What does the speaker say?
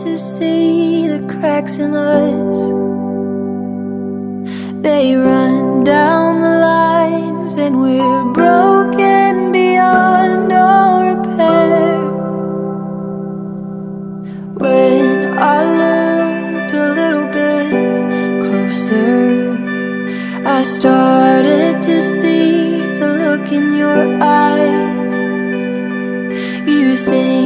to see the cracks in us. They run down the lines and we're broken beyond all repair. When I looked a little bit closer, I started to see the look in your eyes. You think